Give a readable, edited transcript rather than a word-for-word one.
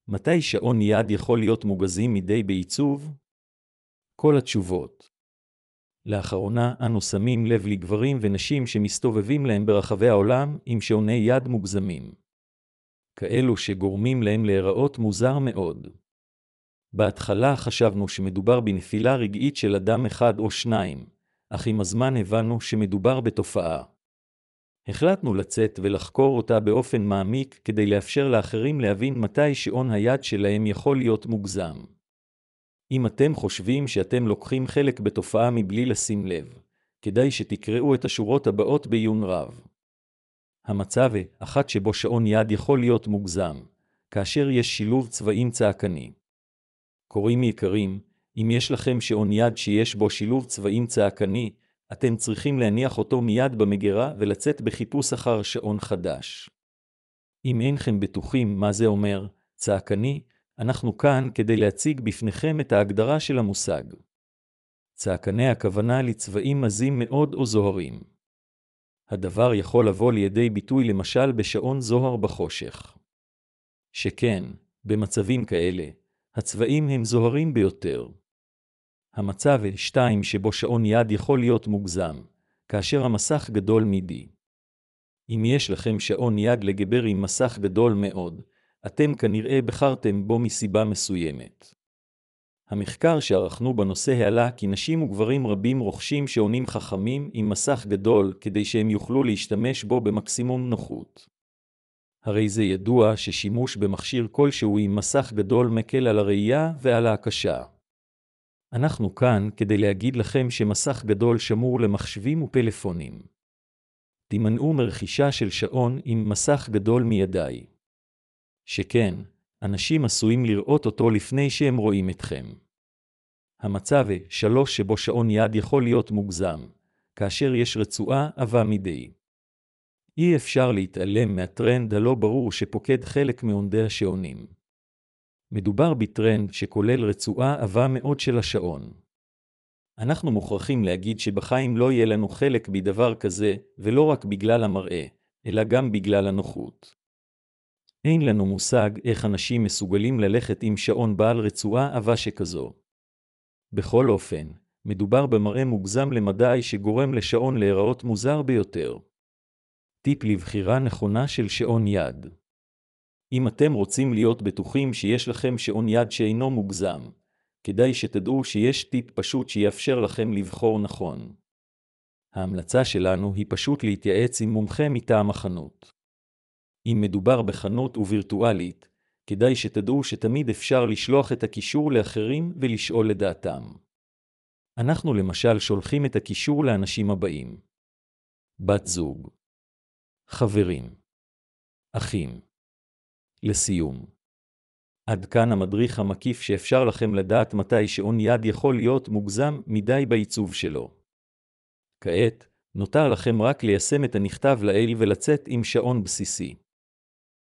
מתי שעון יד יכול להיות מוגזים מדי בעיצוב? כל התשובות. לאחרונה אנו שמים לב לגברים ונשים שמסתובבים להם ברחבי העולם עם שעוני יד מוגזמים. כאלו שגורמים להם להיראות מוזר מאוד. בהתחלה חשבנו שמדובר בנפילה רגעית של אדם אחד או שניים, אך עם הזמן הבנו שמדובר בתופעה. החלטנו לצאת ולחקור אותה באופן מעמיק כדי לאפשר לאחרים להבין מתי שעון היד שלהם יכול להיות מוגזם. אם אתם חושבים שאתם לוקחים חלק בתופעה מבלי לשים לב, כדאי שתקראו את השורות הבאות בעיון רב. המצב אחד שבו שעון יד יכול להיות מוגזם, כאשר יש שילוב צבעים צעקני. קוראים יקרים, אם יש לכם שעון יד שיש בו שילוב צבעים צעקני, אתם צריכים להניח אותו מיד במגירה ולצאת בחיפוש אחר שעון חדש. אם אינכם בטוחים מה זה אומר, צעקני, אנחנו כאן כדי להציג בפניכם את ההגדרה של המושג. צעקני הכוונה לצבעים עזים מאוד או זוהרים. הדבר יכול לבוא לידי ביטוי למשל בשעון זוהר בחושך. שכן, במצבים כאלה, הצבעים הם זוהרים ביותר. המצב 2 שבו שעון יד יכול להיות מוגזם, כאשר המסך גדול מדי. אם יש לכם שעון יד לגבר עם מסך גדול מאוד, אתם כנראה בחרתם בו מסיבה מסוימת. המחקר שערכנו בנושא העלה כי נשים וגברים רבים רוכשים שעונים חכמים עם מסך גדול כדי שהם יוכלו להשתמש בו במקסימום נוחות. הרי זה ידוע ששימוש במכשיר כלשהו עם מסך גדול מקל על הראייה ועל ההקשה. אנחנו כאן כדי להגיד לכם שמסך גדול שמור למחשבים ופלאפונים. תימנעו מרכישה של שעון עם מסך גדול מידי. שכן, אנשים עשויים לראות אותו לפני שהם רואים אתכם. המצב 3 שבו שעון יד יכול להיות מוגזם, כאשר יש רצועה עבה מדי. אי אפשר להתעלם מהטרנד הלא ברור שפוקד חלק מעונדי השעונים. מדובר בטרנד שכולל רצועה עבה מאוד של השעון. אנחנו מוכרחים להגיד שבחיים לא יהיה לנו חלק בדבר כזה, ולא רק בגלל המראה, אלא גם בגלל הנוחות. אין לנו מושג איך אנשים מסוגלים ללכת עם שעון בעל רצועה עבה שכזו. בכל אופן, מדובר במראה מוגזם למדי שגורם לשעון להיראות מוזר ביותר. טיפ לבחירה נכונה של שעון יד. אם אתם רוצים להיות בטוחים שיש לכם שעון יד שאינו מוגזם, כדאי שתדעו שיש טיפ פשוט שיאפשר לכם לבחור נכון. ההמלצה שלנו היא פשוט להתייעץ עם מומחה מטעם החנות. אם מדובר בחנות ווירטואלית, כדאי שתדעו שתמיד אפשר לשלוח את הקישור לאחרים ולשאול לדעתם. אנחנו למשל שולחים את הקישור לאנשים הבאים: בת זוג, חברים, אחים. לסיום, עד כאן המדריך המקיף שאפשר לכם לדעת מתי שעון יד יכול להיות מוגזם מדי בעיצוב שלו. כעת, נותר לכם רק ליישם את הנכתב לעיל ולצאת עם שעון בסיסי.